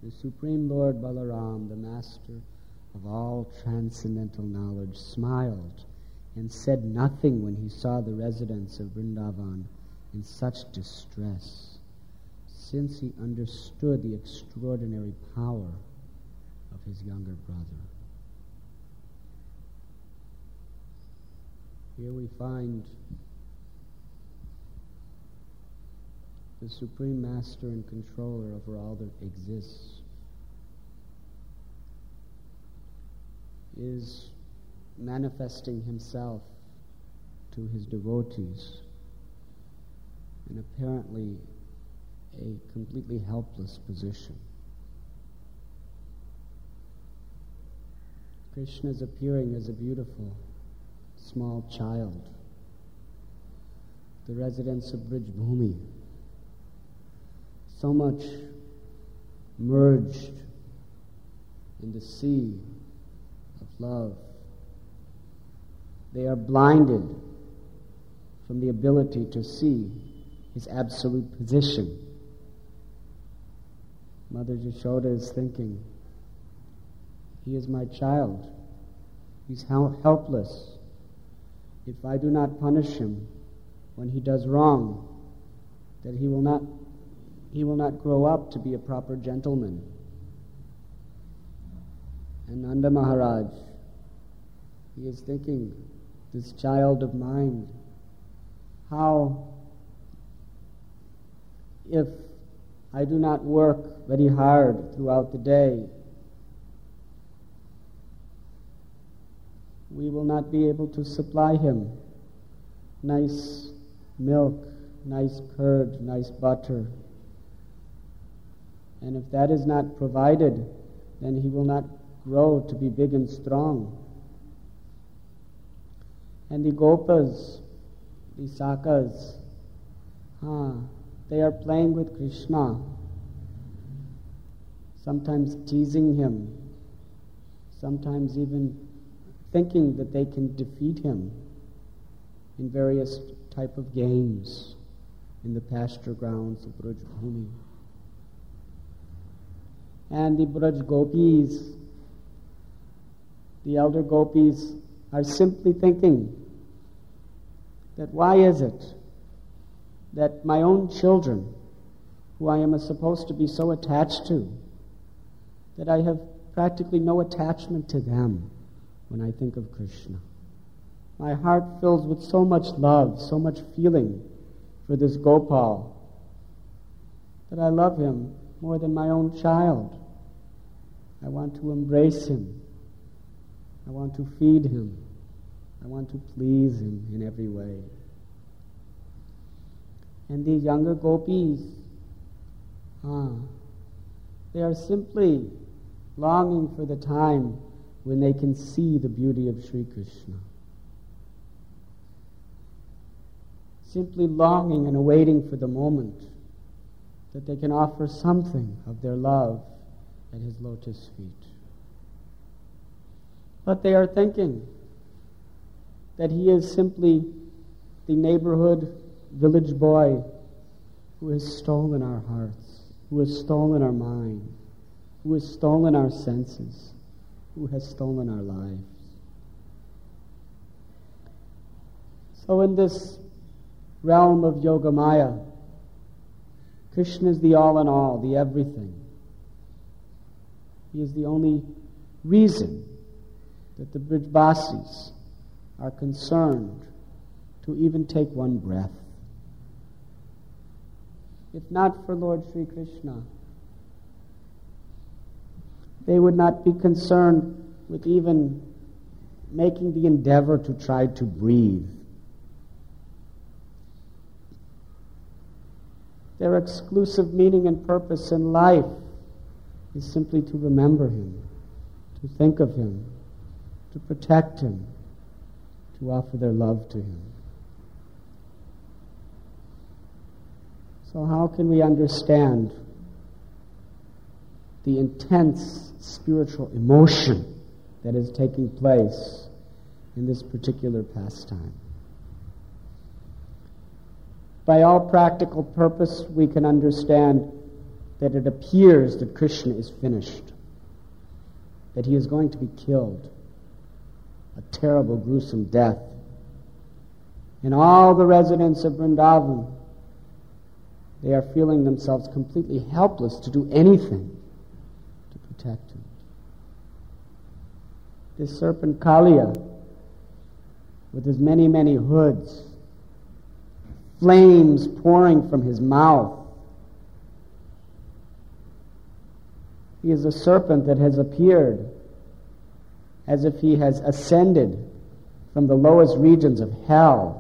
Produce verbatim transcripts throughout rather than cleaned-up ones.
The Supreme Lord Balaram, the master of all transcendental knowledge, smiled and said nothing when he saw the residents of Vrindavan in such distress, since he understood the extraordinary power of his younger brother. Here we find the Supreme Master and Controller over all that exists is manifesting himself to his devotees in apparently a completely helpless position. Krishna is appearing as a beautiful small child. The residents of Brij Bhumi, so much merged in the sea of love, they are blinded from the ability to see his absolute position. Mother Yashoda is thinking, he is my child. He's hel- helpless. If I do not punish him when he does wrong, that he will not he will not grow up to be a proper gentleman. And Nanda Maharaj, he is thinking, this child of mine, how, if I do not work very hard throughout the day, we will not be able to supply him nice milk, nice curd, nice butter. And if that is not provided, then he will not grow to be big and strong. And the Gopas, the Sakas, huh, they are playing with Krishna, sometimes teasing him, sometimes even thinking that they can defeat him in various type of games in the pasture grounds of Braj Bhumi. And the Braj Gopis, the elder Gopis, are simply thinking that why is it that my own children, who I am supposed to be so attached to, that I have practically no attachment to them when I think of Krishna. My heart fills with so much love, so much feeling for this Gopal, that I love him more than my own child. I want to embrace him. I want to feed him. I want to please him in every way. And the younger Gopis, ah, they are simply longing for the time when they can see the beauty of Sri Krishna. Simply longing and awaiting for the moment that they can offer something of their love at his lotus feet. But they are thinking that he is simply the neighborhood village boy who has stolen our hearts, who has stolen our mind, who has stolen our senses, who has stolen our lives. So in this realm of Yogamaya, Krishna is the all in all, the everything. He is the only reason that the Brijbasis are concerned to even take one breath. If not for Lord Sri Krishna, they would not be concerned with even making the endeavor to try to breathe. Their exclusive meaning and purpose in life is simply to remember him, to think of him, to protect him, to offer their love to him. So how can we understand the intense spiritual emotion that is taking place in this particular pastime? By all practical purpose, we can understand that it appears that Krishna is finished, that he is going to be killed, a terrible, gruesome death. And all the residents of Vrindavan, they are feeling themselves completely helpless to do anything to protect him. This serpent Kaliya, with his many, many hoods, flames pouring from his mouth. He is a serpent that has appeared as if he has ascended from the lowest regions of hell.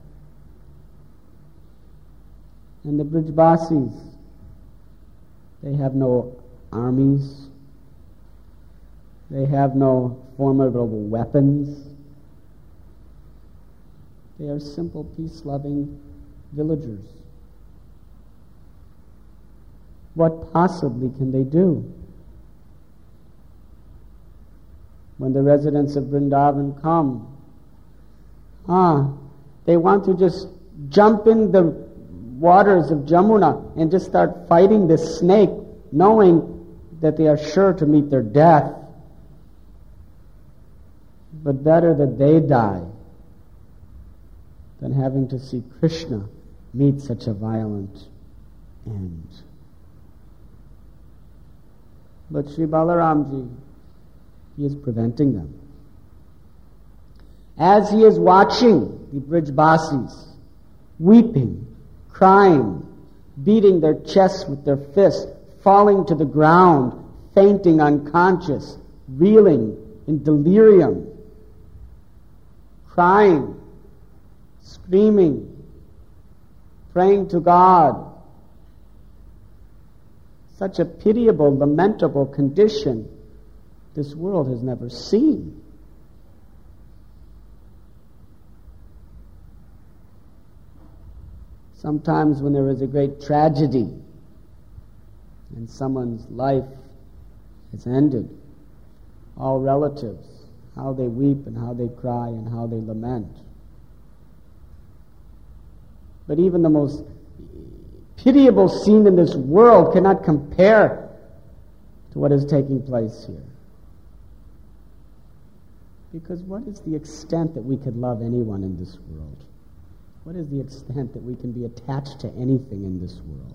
And the Brijbasis, they have no armies. They have no formidable weapons. They are simple, peace-loving villagers. What possibly can they do? When the residents of Vrindavan come, ah, they want to just jump in the waters of Jamuna and just start fighting this snake, knowing that they are sure to meet their death. But better that they die than having to see Krishna meet such a violent end. But Sri Balaramji, he is preventing them. As he is watching the Brijbasis weeping, crying, beating their chests with their fists, falling to the ground, fainting unconscious, reeling in delirium, crying, screaming, praying to God. Such a pitiable, lamentable condition this world has never seen. Sometimes when there is a great tragedy and someone's life has ended, all relatives, how they weep and how they cry and how they lament. But even the most pitiable scene in this world cannot compare to what is taking place here. Because what is the extent that we could love anyone in this world? What is the extent that we can be attached to anything in this world?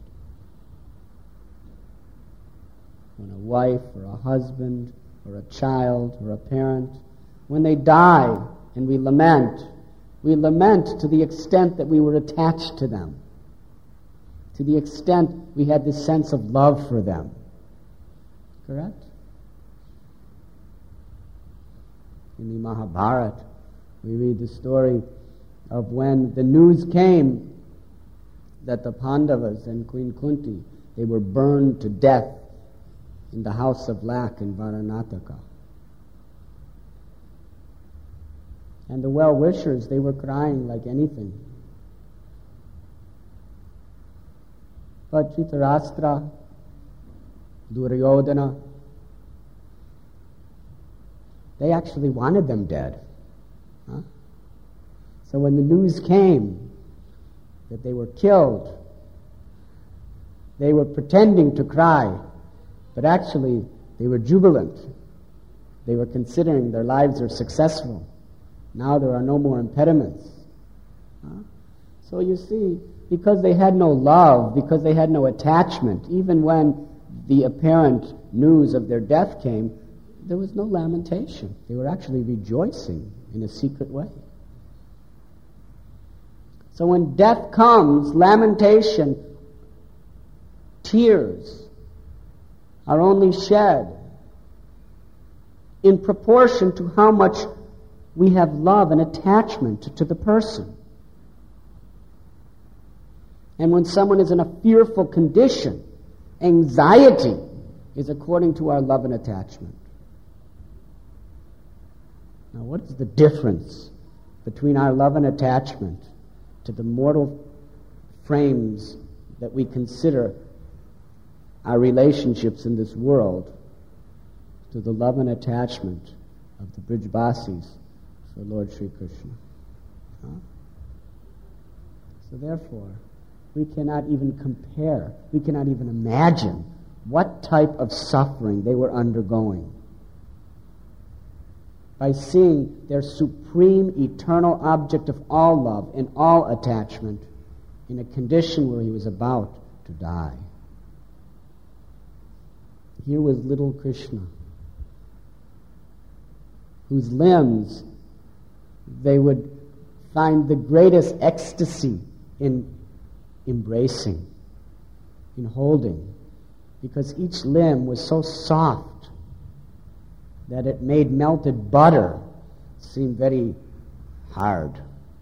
When a wife or a husband or a child or a parent, when they die and we lament, we lament to the extent that we were attached to them, to the extent we had this sense of love for them. Correct? In the Mahabharata, we read the story of when the news came that the Pandavas and Queen Kunti, they were burned to death in the house of Lak in Varanataka. And the well-wishers, they were crying like anything. But Dhritarashtra, Duryodhana, they actually wanted them dead. Huh? So when the news came that they were killed, they were pretending to cry, but actually they were jubilant. They were considering their lives are successful. Now there are no more impediments. Huh? So you see, because they had no love, because they had no attachment, even when the apparent news of their death came, there was no lamentation. They were actually rejoicing in a secret way. So when death comes, lamentation, tears are only shed in proportion to how much we have love and attachment to the person. And when someone is in a fearful condition, anxiety is according to our love and attachment. Now, what is the difference between our love and attachment to the mortal frames that we consider our relationships in this world to the love and attachment of the Brijbasis for Lord Sri Krishna? Huh? So therefore, We cannot even compare. We cannot even imagine what type of suffering they were undergoing by seeing their supreme eternal object of all love and all attachment in a condition where he was about to die. Here was little Krishna, whose limbs they would find the greatest ecstasy in embracing, in holding, because each limb was so soft that it made melted butter seem very hard.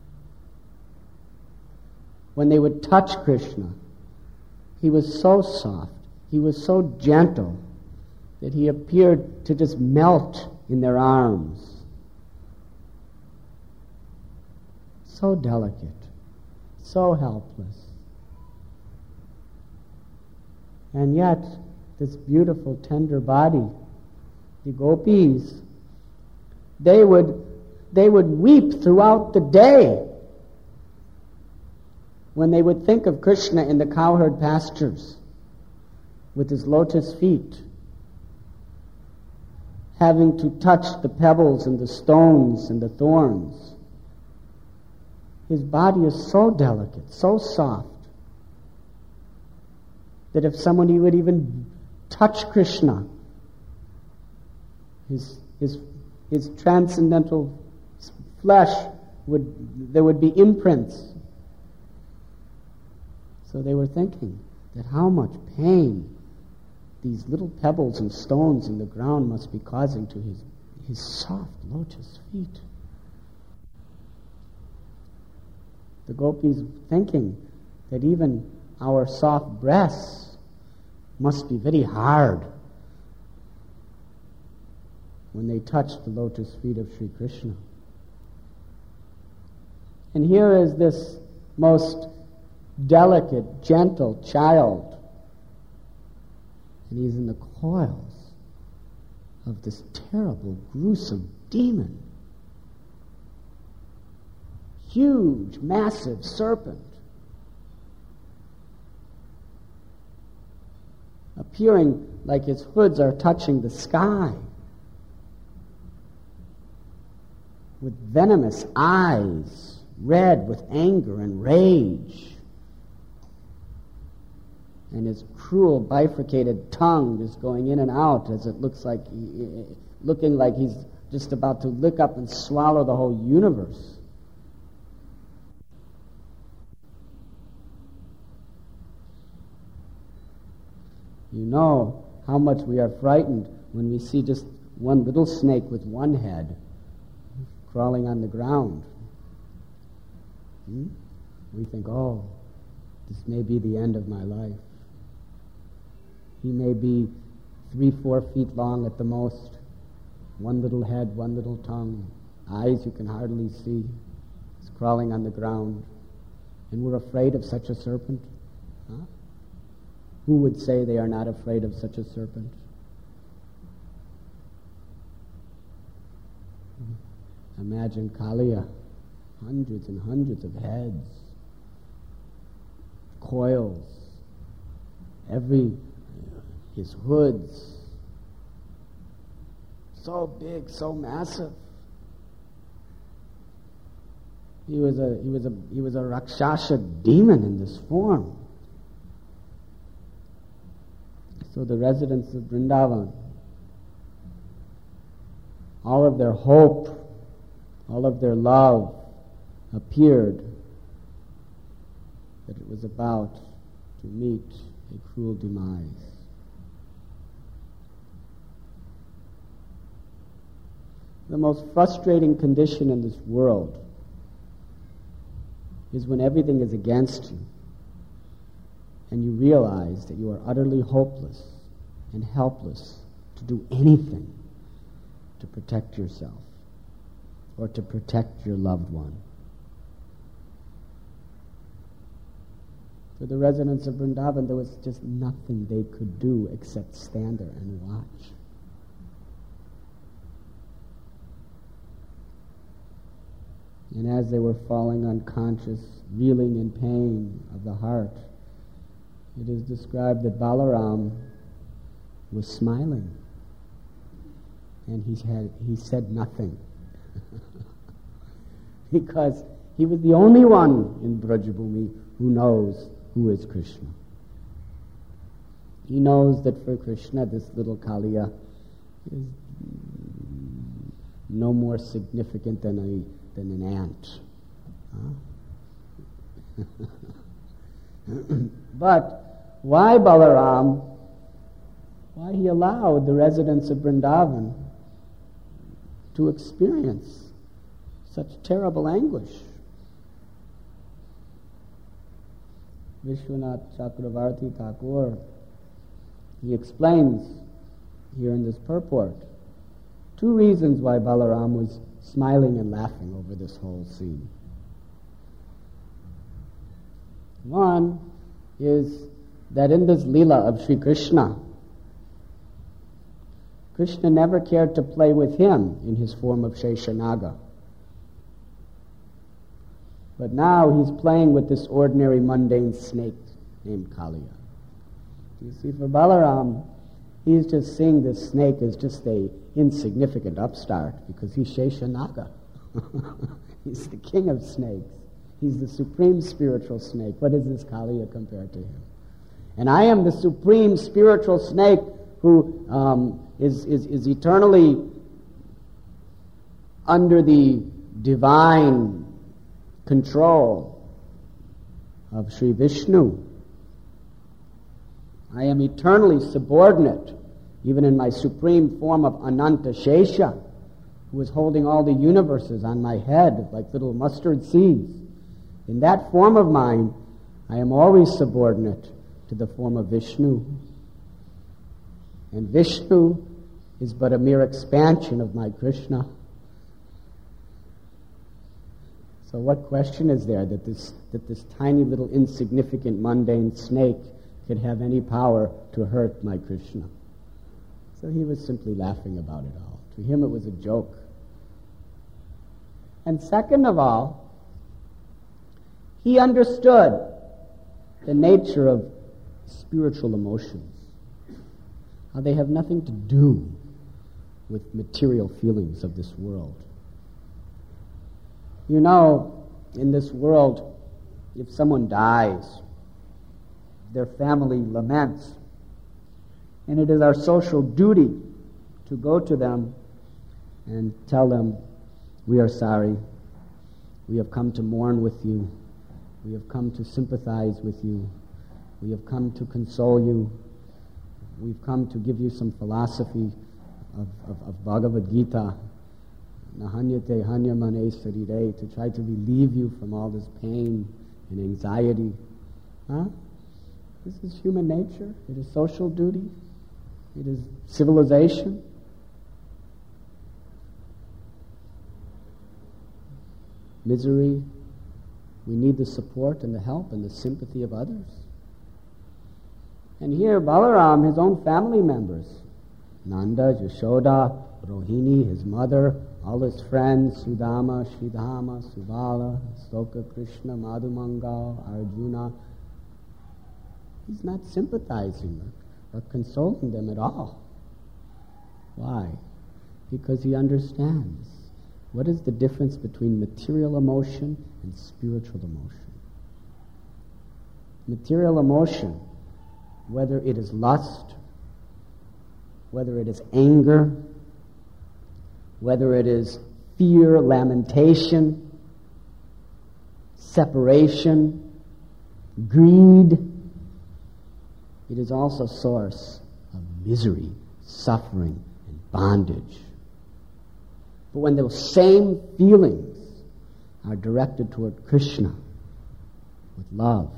When they would touch Krishna, he was so soft, he was so gentle, that he appeared to just melt in their arms. So delicate, so helpless. And yet, this beautiful, tender body, the gopis, they would, they would weep throughout the day when they would think of Krishna in the cowherd pastures with his lotus feet, having to touch the pebbles and the stones and the thorns. His body is so delicate, so soft, that if somebody would even touch Krishna, his his his transcendental flesh would there would be imprints. So they were thinking that how much pain these little pebbles and stones in the ground must be causing to his his soft lotus feet. The gopis thinking that even our soft breasts must be very hard when they touch the lotus feet of Sri Krishna. And here is this most delicate, gentle child, and he's in the coils of this terrible, gruesome demon. Huge, massive serpent, appearing like his hoods are touching the sky, with venomous eyes, red with anger and rage, and his cruel bifurcated tongue is going in and out as it looks like, he, looking like he's just about to lick up and swallow the whole universe. You know how much we are frightened when we see just one little snake with one head crawling on the ground. Hmm? We think, oh, this may be the end of my life. He may be three, four feet long at the most. One little head, one little tongue, eyes you can hardly see. He's crawling on the ground. And we're afraid of such a serpent. Huh? Who would say they are not afraid of such a serpent? Imagine Kaliya, hundreds and hundreds of heads, coils, every, his hoods, so big, so massive. He was a he was a he was a Rakshasa demon in this form. So the residents of Vrindavan, all of their hope, all of their love appeared that it was about to meet a cruel demise. The most frustrating condition in this world is when everything is against you and you realize that you are utterly hopeless and helpless to do anything to protect yourself or to protect your loved one. For the residents of Vrindavan, there was just nothing they could do except stand there and watch. And as they were falling unconscious, reeling in pain of the heart, it is described that Balaram was smiling, and he had he said nothing because he was the only one in Brajabhumi who knows who is Krishna. He knows that for Krishna, this little Kaliya is no more significant than a than an ant. Huh? But why Balaram, why he allowed the residents of Vrindavan to experience such terrible anguish? Vishwanath Chakravarti Thakur, he explains here in this purport two reasons why Balaram was smiling and laughing over this whole scene. One is that in this Leela of Sri Krishna, Krishna never cared to play with him in his form of Sheshanaga. But now he's playing with this ordinary mundane snake named Kaliya. You see, for Balaram, he's just seeing this snake as just a insignificant upstart because he's Sheshanaga. He's the king of snakes. He's the supreme spiritual snake. What is this Kaliya compared to him? And I am the supreme spiritual snake who um, is, is, is eternally under the divine control of Sri Vishnu. I am eternally subordinate, even in my supreme form of Ananta Shesha, who is holding all the universes on my head like little mustard seeds. In that form of mine, I am always subordinate to the form of Vishnu. And Vishnu is but a mere expansion of my Krishna. So what question is there that this that this tiny little insignificant mundane snake could have any power to hurt my Krishna? So he was simply laughing about it all. To him it was a joke. And second of all, he understood the nature of spiritual emotions, how they have nothing to do with material feelings of this world. You know, in this world, if someone dies, their family laments, and it is our social duty to go to them and tell them, we are sorry, we have come to mourn with you, we have come to sympathize with you, we have come to console you, we've come to give you some philosophy of, of, of Bhagavad Gita, Nahanyate Hanyamane Sarire, to try to relieve you from all this pain and anxiety. Huh? This is human nature. It is social duty. It is civilization. Misery. We need the support and the help and the sympathy of others. And here Balaram, his own family members, Nanda, Yashoda, Rohini, his mother, all his friends, Sudama, Sridhama, Subala, Stoka, Krishna, Madhumangal, Arjuna, he's not sympathizing or, or consoling them at all. Why? Because he understands what is the difference between material emotion and spiritual emotion. Material emotion, whether it is lust, whether it is anger, whether it is fear, lamentation, separation, greed, it is also a source of misery, suffering, and bondage. But when those same feelings are directed toward Krishna with love,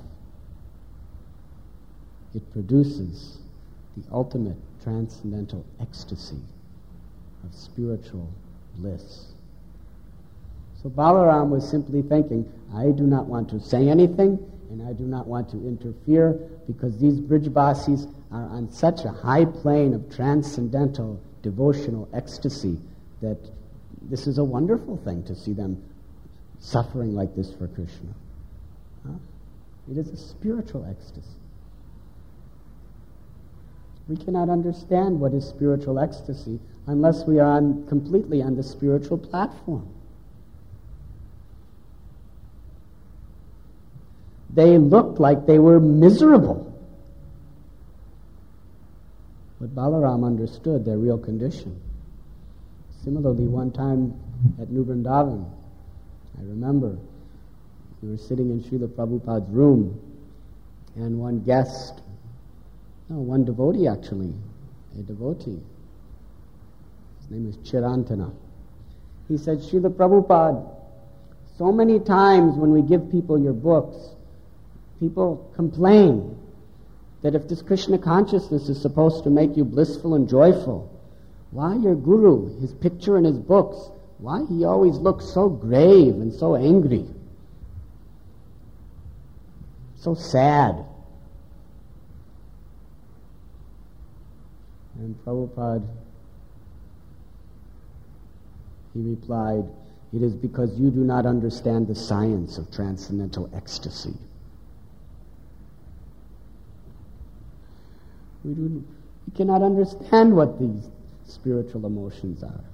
it produces the ultimate transcendental ecstasy of spiritual bliss. So Balaram was simply thinking, I do not want to say anything, and I do not want to interfere, because these Brijbasis are on such a high plane of transcendental devotional ecstasy that this is a wonderful thing to see them suffering like this for Krishna. Huh? It is a spiritual ecstasy. We cannot understand what is spiritual ecstasy unless we are on, completely on the spiritual platform. They looked like they were miserable. But Balaram understood their real condition. Similarly, one time at New Vrindavan, I remember we were sitting in Srila Prabhupada's room, and one guest, no, one devotee actually, a devotee, his name is Chirantana. He said, Srila Prabhupada, so many times when we give people your books, people complain that if this Krishna consciousness is supposed to make you blissful and joyful, why your guru, his picture in his books, why he always looks so grave and so angry, so sad. And Prabhupada, he replied, it is because you do not understand the science of transcendental ecstasy. We, do, we cannot understand what these spiritual emotions are.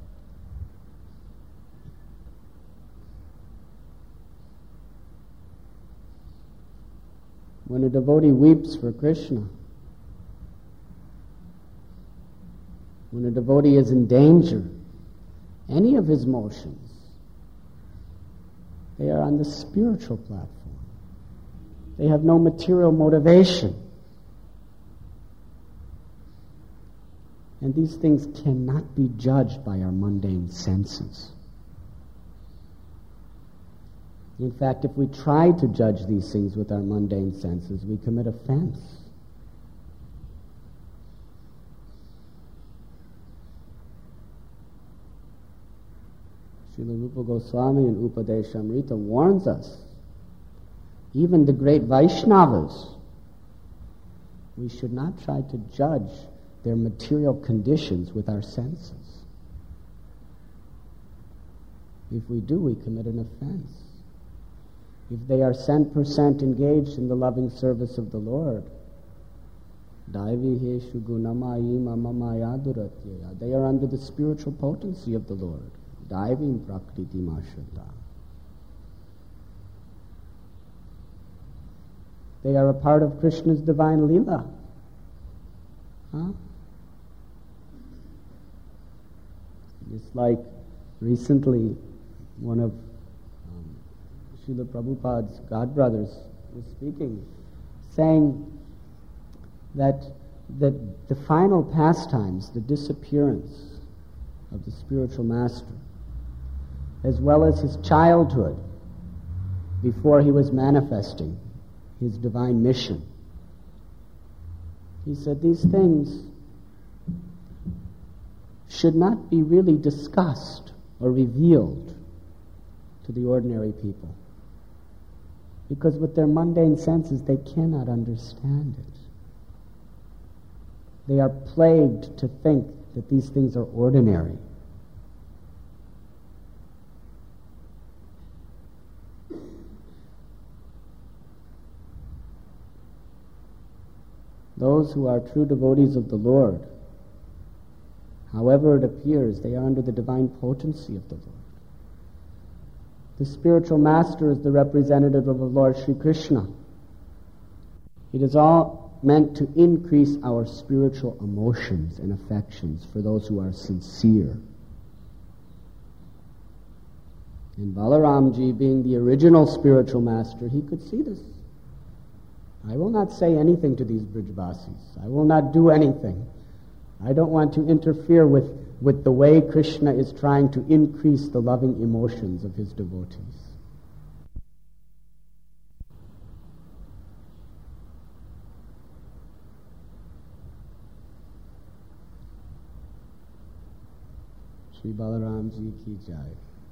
When a devotee weeps for Krishna, when a devotee is in danger, any of his motions, they are on the spiritual platform. They have no material motivation. And these things cannot be judged by our mundane senses. In fact, if we try to judge these things with our mundane senses, we commit offense. Srila Rupa Goswami in Upadeshamrita warns us, even the great Vaishnavas, we should not try to judge their material conditions with our senses. If we do, we commit an offense. If they are cent percent engaged in the loving service of the Lord, they are under the spiritual potency of the Lord. They are a part of Krishna's divine Leela. Huh? It's like recently one of um, Srila Prabhupada's godbrothers was speaking, saying that, that the final pastimes, the disappearance of the spiritual master, as well as his childhood before he was manifesting his divine mission, he said these things should not be really discussed or revealed to the ordinary people, because with their mundane senses they cannot understand it. They are plagued to think that these things are ordinary. Those who are true devotees of the Lord, however it appears, they are under the divine potency of the Lord. The spiritual master is the representative of the Lord Sri Krishna. It is all meant to increase our spiritual emotions and affections for those who are sincere. And Balaramji, being the original spiritual master, he could see this. I will not say anything to these Brijvasis. I will not do anything. I don't want to interfere with, with the way Krishna is trying to increase the loving emotions of his devotees. Sri Balaramji ki jai.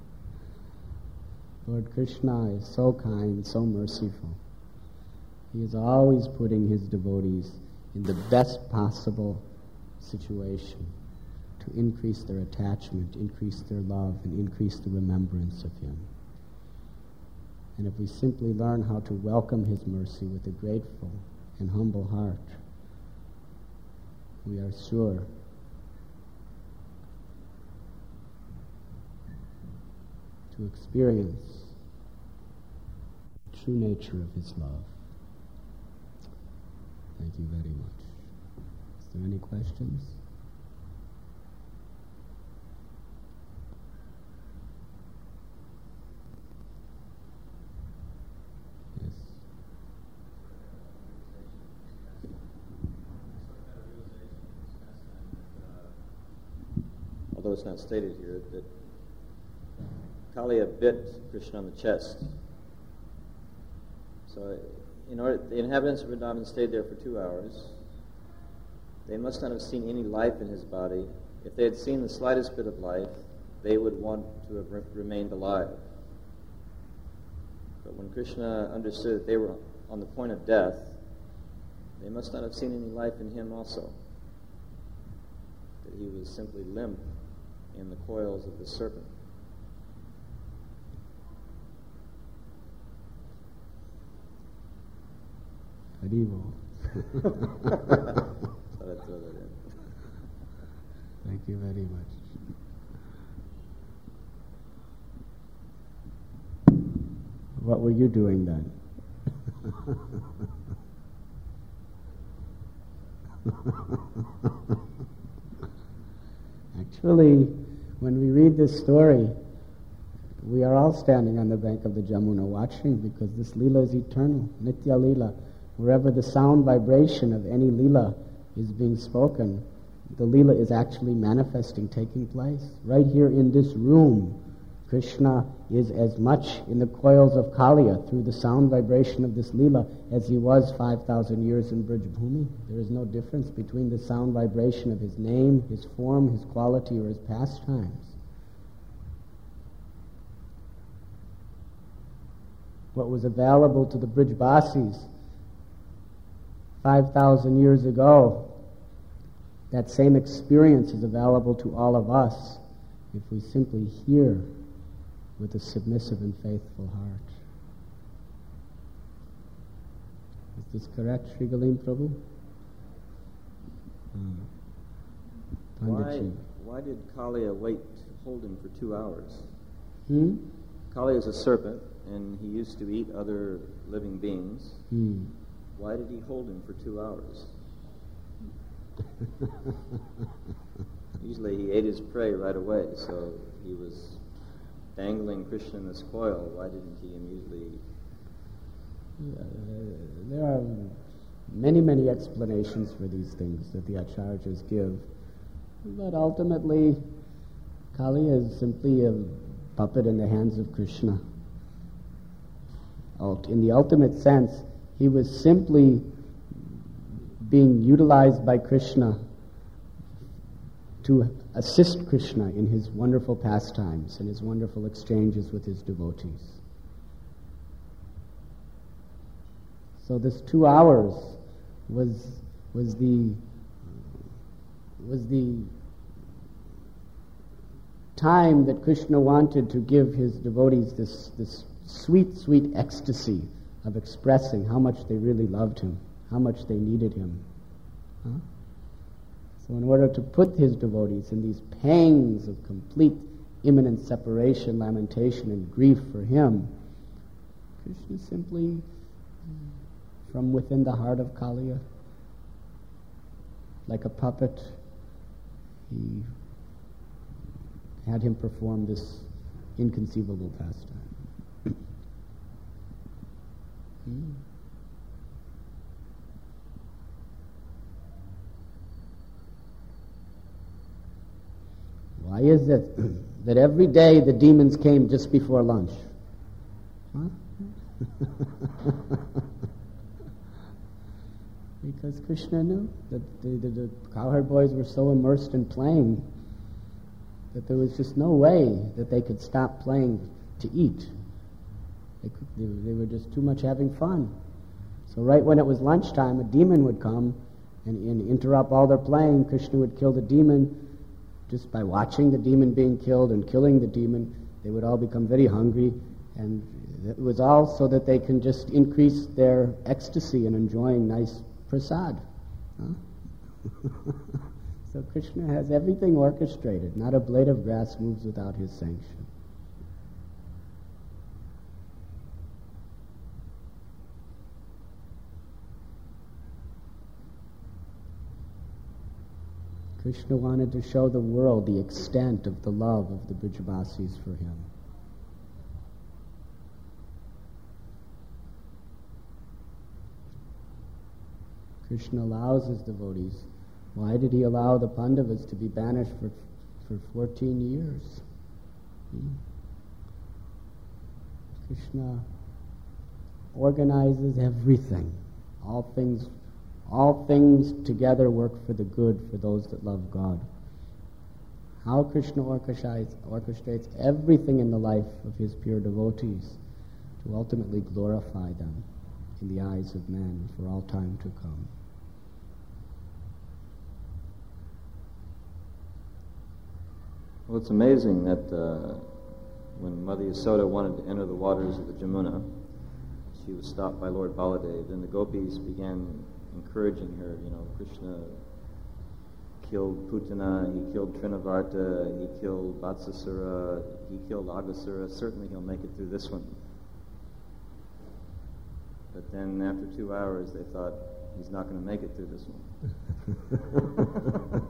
Lord Krishna is so kind, so merciful. He is always putting his devotees in the best possible situation to increase their attachment, increase their love, and increase the remembrance of him. And if we simply learn how to welcome His mercy with a grateful and humble heart, we are sure to experience the true nature of His love. Thank you very much. Is there any questions? Yes. Although it's not stated here, that Kaliya bit Krishna on the chest. So, in order, the inhabitants of Vrindavan stayed there for two hours. They must not have seen any life in his body. If they had seen the slightest bit of life, they would want to have re- remained alive. But when Krishna understood that they were on the point of death, they must not have seen any life in him also. That he was simply limp in the coils of the serpent. Haribo. Thought I'd throw that in. Thank you very much. What were you doing then? Actually, when we read this story, we are all standing on the bank of the Jamuna watching, because this Leela is eternal, Nitya Leela. Wherever the sound vibration of any Leela is being spoken, the Leela is actually manifesting, taking place. Right here in this room, Krishna is as much in the coils of Kaliya through the sound vibration of this Leela as he was five thousand years in Braj Bhumi. There is no difference between the sound vibration of his name, his form, his quality, or his pastimes. What was available to the Brijbasis five thousand years ago, that same experience is available to all of us if we simply hear with a submissive and faithful heart. Is this correct, Sri Galim Prabhu? Uh, why, why did Kaliya wait to hold him for two hours? Hmm? Kaliya is a serpent, and he used to eat other living beings. Hmm. Why did he hold him for two hours? Usually he ate his prey right away, so he was dangling Krishna in this coil. Why didn't he immediately... Uh, there are many, many explanations for these things that the Acharyas give. But ultimately, Kali is simply a puppet in the hands of Krishna. In the ultimate sense, he was simply being utilized by Krishna to assist Krishna in his wonderful pastimes and his wonderful exchanges with his devotees. So this two hours was was the was the time that Krishna wanted to give his devotees this this sweet, sweet ecstasy of expressing how much they really loved him, how much they needed him. Huh? So in order to put his devotees in these pangs of complete imminent separation, lamentation, and grief for him, Krishna simply, from within the heart of Kaliya, like a puppet, he had him perform this inconceivable pastime. hmm. Why is it that every day the demons came just before lunch? Huh? Because Krishna knew that the, the, the cowherd boys were so immersed in playing that there was just no way that they could stop playing to eat. They, could, they, they were just too much having fun. So right when it was lunchtime, a demon would come and, and interrupt all their playing. Krishna would kill the demon. Just by watching the demon being killed and killing the demon, they would all become very hungry, And it was all so that they can just increase their ecstasy in enjoying nice prasad. Huh? So Krishna has everything orchestrated. Not a blade of grass moves without his sanction. Krishna wanted to show the world the extent of the love of the Brijabasis for him. Krishna allows his devotees. Why did he allow the Pandavas to be banished for, for fourteen years? Hmm? Krishna organizes everything. All things All things together work for the good for those that love God. How Krishna orchestrates, orchestrates everything in the life of his pure devotees to ultimately glorify them in the eyes of men for all time to come. Well, it's amazing that uh, when Mother Yasoda wanted to enter the waters of the Jamuna, she was stopped by Lord Baladev, and the gopis began encouraging her. You know, Krishna killed Putana, he killed Trinavarta, he killed Vatsasura, he killed Aghasura. Certainly he'll make it through this one. But then after two hours they thought, he's not going to make it through this one.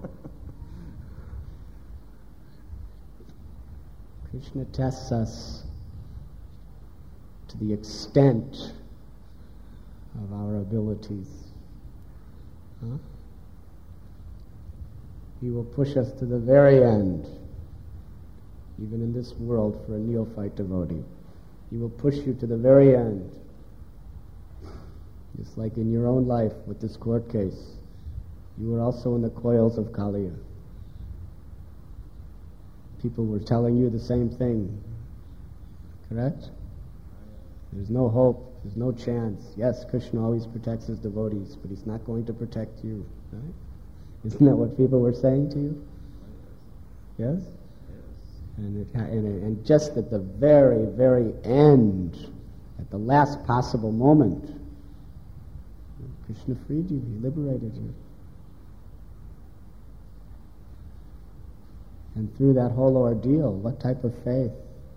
Krishna tests us to the extent of our abilities. Huh? He will push us to the very end, even in this world for a neophyte devotee. He will push you to the very end. Just like in your own life with this court case, you were also in the coils of Kaliya. People were telling you the same thing, correct? There's no hope, there's no chance. Yes, Krishna always protects his devotees, but he's not going to protect you, right? Isn't that what people were saying to you? Yes? And, it, and, and just at the very, very end, at the last possible moment, Krishna freed you, he liberated you. And through that whole ordeal, what type of faith?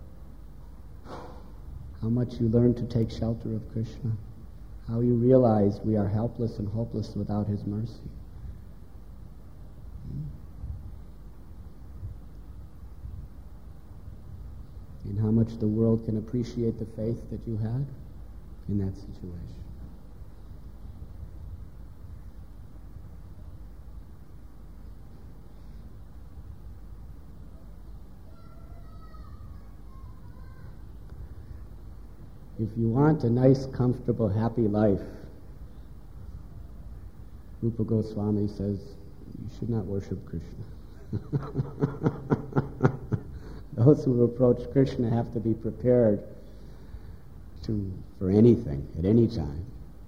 How much you learn to take shelter of Krishna. How you realize we are helpless and hopeless without his mercy. And how much the world can appreciate the faith that you had in that situation. If you want a nice, comfortable, happy life, Rupa Goswami says, you should not worship Krishna. Those who approach Krishna have to be prepared to for anything, at any time.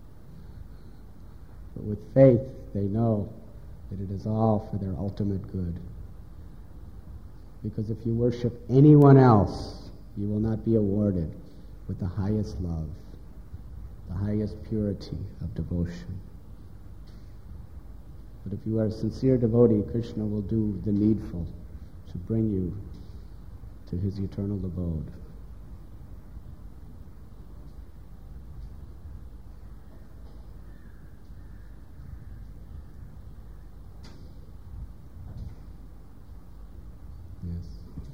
But with faith, they know that it is all for their ultimate good. Because if you worship anyone else, you will not be awarded with the highest love, the highest purity of devotion. But if you are a sincere devotee, Krishna will do the needful to bring you to his eternal abode. Yes.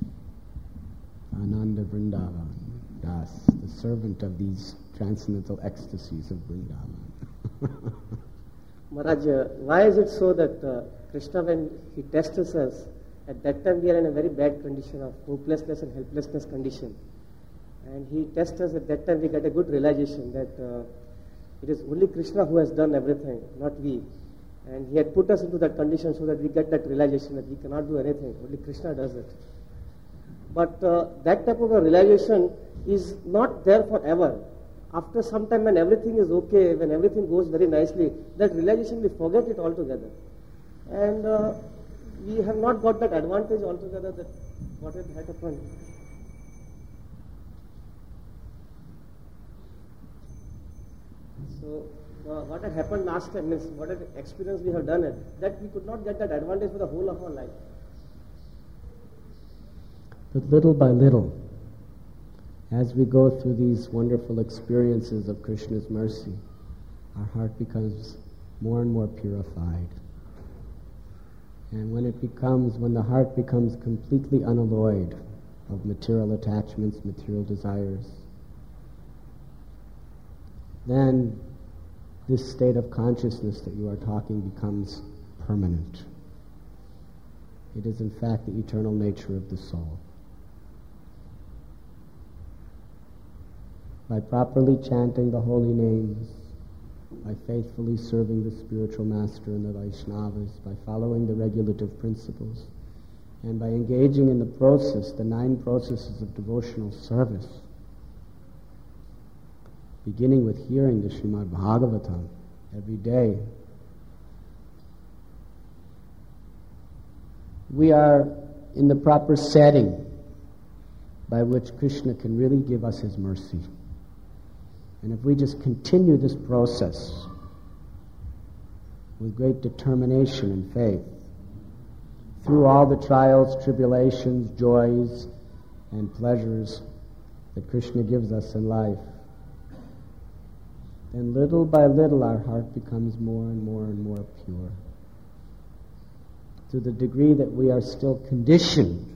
Ananda Vrindavan Das, the servant of these transcendental ecstasies of Vrindavan. Maharaj, uh, why is it so that uh, Krishna, when he tests us, at that time we are in a very bad condition of hopelessness and helplessness condition. And he tests us at that time, we get a good realization that uh, it is only Krishna who has done everything, not we. And he had put us into that condition so that we get that realization that we cannot do anything, only Krishna does it. But uh, that type of a realization is not there forever. After some time, when everything is okay, when everything goes very nicely, that realization, we forget it altogether. And uh, we have not got that advantage altogether that what it had upon. So uh, what had happened last time means what had experience we have done it, that we could not get that advantage for the whole of our life. But little by little, as we go through these wonderful experiences of Krishna's mercy, our heart becomes more and more purified. And when it becomes, when the heart becomes completely unalloyed of material attachments, material desires, then this state of consciousness that you are talking becomes permanent. It is in fact the eternal nature of the soul. By properly chanting the holy names, by faithfully serving the spiritual master and the Vaishnavas, by following the regulative principles, and by engaging in the process, the nine processes of devotional service, beginning with hearing the Srimad Bhagavatam every day, we are in the proper setting by which Krishna can really give us his mercy. And if we just continue this process with great determination and faith, through all the trials, tribulations, joys, and pleasures that Krishna gives us in life, then little by little our heart becomes more and more and more pure, to the degree that we are still conditioned.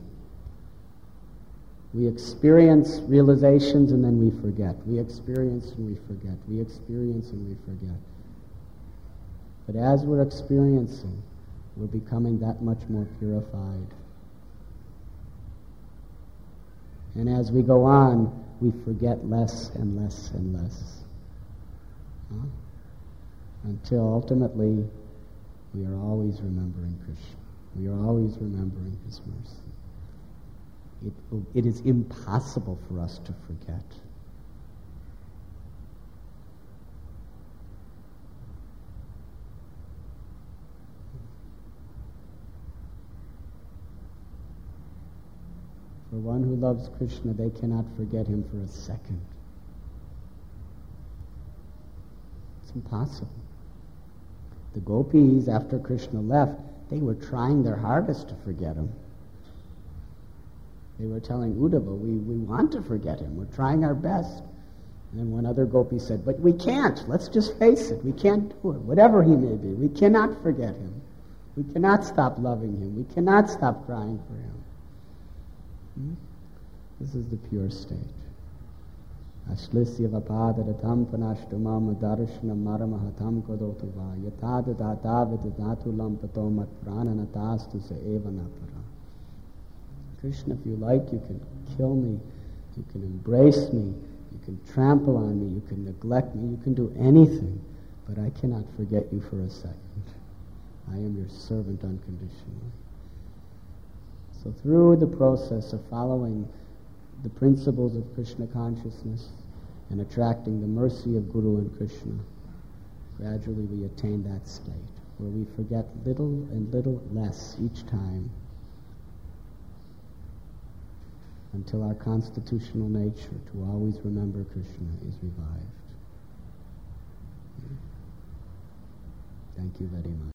We experience realizations and then we forget. We experience and we forget. We experience and we forget. But as we're experiencing, we're becoming that much more purified. And as we go on, we forget less and less and less. Huh? Until ultimately, we are always remembering Krishna. We are always remembering his mercy. It, will, it is impossible for us to forget. For one who loves Krishna, they cannot forget him for a second. It's impossible. The gopis, after Krishna left, they were trying their hardest to forget him. They were telling Uddhava, we, we want to forget him. We're trying our best. And then one other gopi said, but we can't. Let's just face it. We can't do it. Whatever he may be, we cannot forget him. We cannot stop loving him. We cannot stop crying for him. Hmm? This is the pure state. Ashlisya vapadaratam panashtamam darshanam maramahatam kodotuva yatada datavidadatulam patomat prananatastu se evanapara. Krishna, if you like, you can kill me, you can embrace me, you can trample on me, you can neglect me, you can do anything, but I cannot forget you for a second. I am your servant unconditionally. So through the process of following the principles of Krishna consciousness and attracting the mercy of Guru and Krishna, gradually we attain that state where we forget little and little less each time, until our constitutional nature to always remember Krishna is revived. Thank you very much.